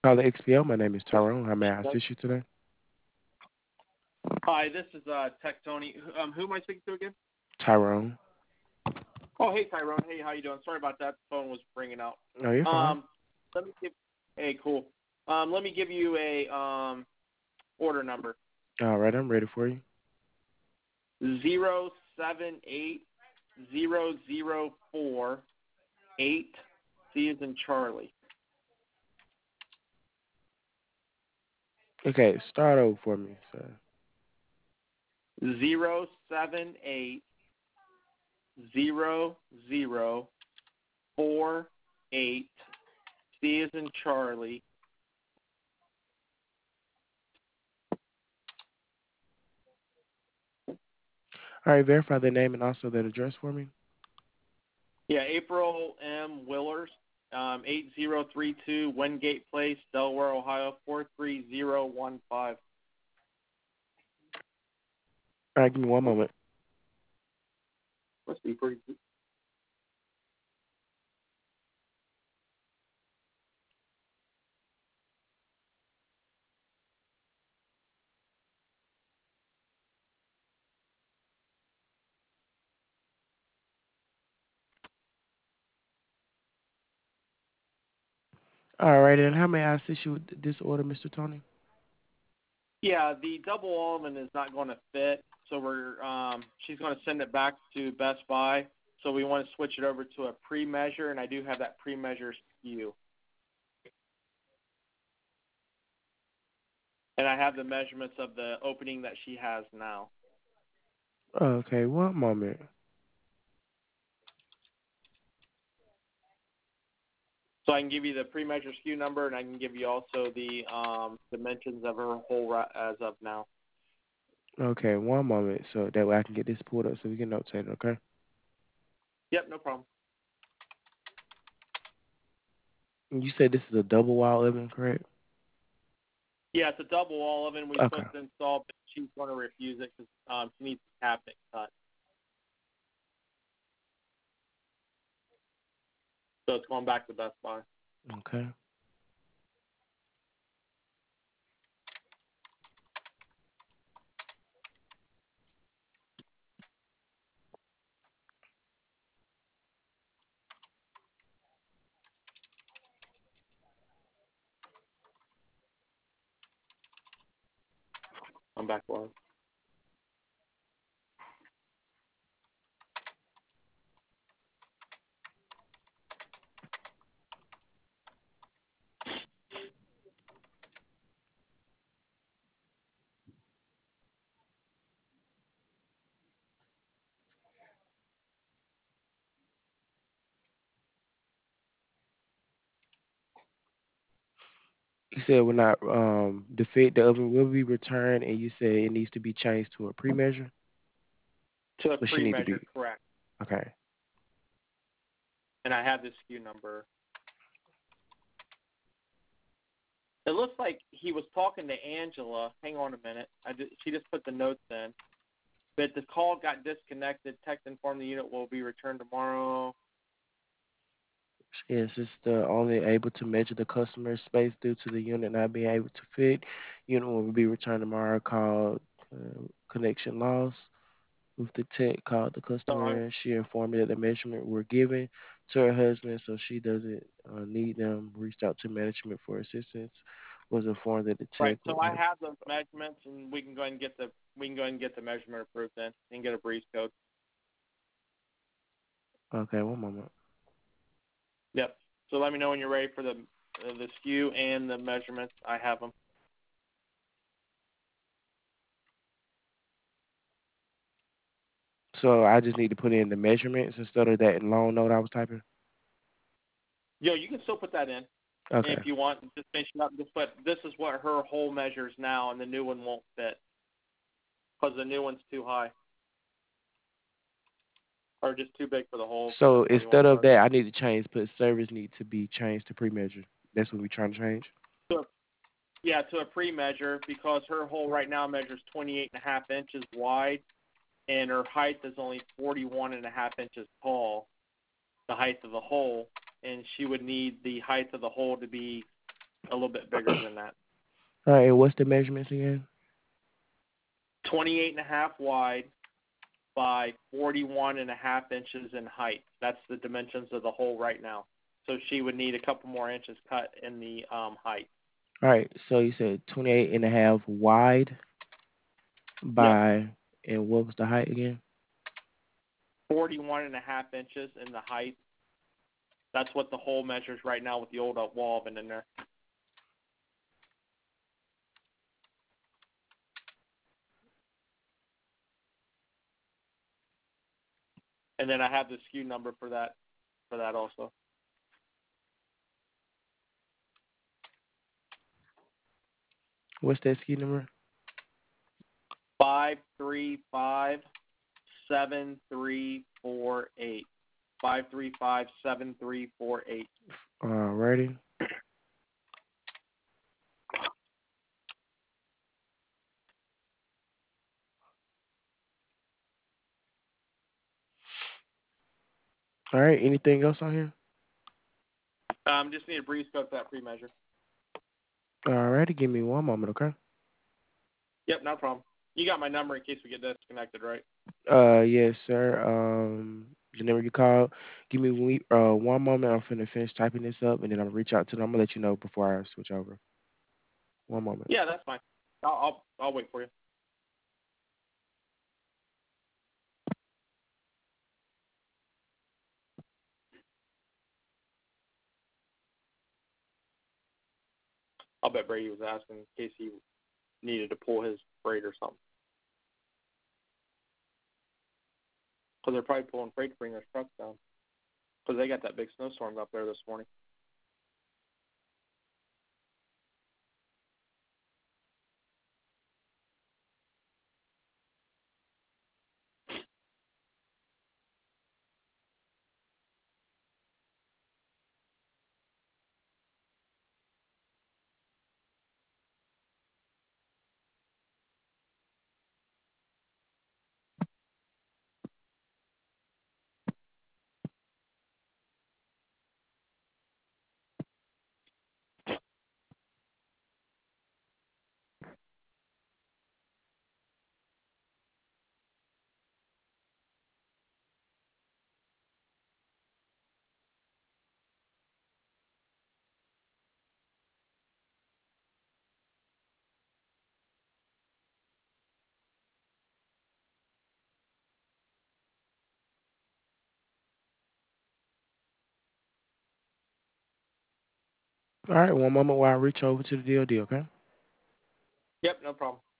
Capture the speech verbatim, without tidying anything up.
Call the X P L. My name is Tyrone. How may I Yep. assist you today? Hi, this is uh, Tech Tony. Um, who am I speaking to again? Tyrone. Oh, hey Tyrone. Hey, how you doing? Sorry about that. The phone was ringing out. No, you're fine. Um, let me give. Hey, cool. Um, let me give you a um order number All right, I'm ready for you. zero seven eight zero zero four eight. C is in Charlie. Okay, start over for me, sir. Zero seven eight zero zero four eight. C is in Charlie. All right, verify the name and also that address for me. Yeah, April M. Willers, um, eight zero three two Wengate Place, Delaware, Ohio, four three zero one five. All right, give me one moment. Must be pretty. All right, and how may I assist you with this order, Mister Tony? Yeah, the double almond is not going to fit, so we're um, she's going to send it back to Best Buy. So we want to switch it over to a pre-measure, and I do have that pre-measure S K U, and I have the measurements of the opening that she has now. Okay, one moment. So I can give you the pre-measure S K U number, and I can give you also the um, dimensions of her whole ra- as of now. Okay, one moment, so that way I can get this pulled up so we can notate it. Okay. Yep, no problem. And you said this is a double wall oven, correct? Yeah, it's a double wall oven. We're Okay. supposed to install, but she's going to refuse it because um, she needs the cabinet cut. So it's going back to Best Buy. Okay. I'm back live. You said we're not um the fit the oven will be returned, and you said it needs to be changed to a pre-measure. To a So she need to pre-measure, be correct. okay. And I have the S K U number. It looks like he was talking to Angela. Hang on a minute. I just, she just put the notes in. But the call got disconnected. Text informed the unit will be returned tomorrow. Yes, it's the only able to measure the customer space due to the unit not being able to fit. Unit will be returned tomorrow. Called uh, connection loss. With the tech called the So I'm customer, she informed me that the measurement were given to her husband, so she doesn't uh, need them. Reached out to management for assistance. Was informed that the right. tech So would I have. have those measurements, and we can go ahead and get the we can go ahead and get the measurement approved then, and get a breeze code. Okay, one moment. Yep. So let me know when you're ready for the uh, the S K U and the measurements. I have them. So I just need to put in the measurements instead of that long note I was typing. Yo, you can still put that in. And Okay. if you want, just finish it up. Just put this is what her whole measures now, and the new one won't fit because the new one's too high or just too big for the hole. So So that's why you instead want of her that, I need to change. Put service need to be changed to pre-measure. That's what we're trying to change. to a, yeah to a pre-measure because her hole right now measures twenty-eight and a half inches wide, and her height is only forty-one and a half inches tall. The height of the hole, and she would need the height of the hole to be a little bit bigger than that. All right, and what's the measurements again? twenty-eight and a half wide by forty-one and a half inches in height. That's the dimensions of the hole right now. So she would need a couple more inches cut in the um, height. All right, so you said twenty-eight and a half wide Yep, by, and what was the height again? forty-one and a half inches in the height. That's what the hole measures right now with the old wall oven in there. And then I have the S K U number for that for that also. What's that ski number? Five three five seven three four eight. Five three five seven three four eight. All righty. All right, anything else on here? Um, just need a breeze cut for that pre-measure. All righty, give me one moment, okay? Yep, no problem. You got my number in case we get disconnected, right? Uh, yes, sir. Um, the number you called. Give me we- uh one moment. I'm finna finish typing this up, and then I'm gonna reach out to them. I'm gonna let you know before I switch over. One moment. Yeah, that's fine. I'll I'll, I'll wait for you. I'll bet Brady was asking in case he needed to pull his freight or something. Because they're probably pulling freight to bring their trucks down. Because they got that big snowstorm up there this morning. All right, one moment while I reach over to the D O D, okay? Yep, no problem.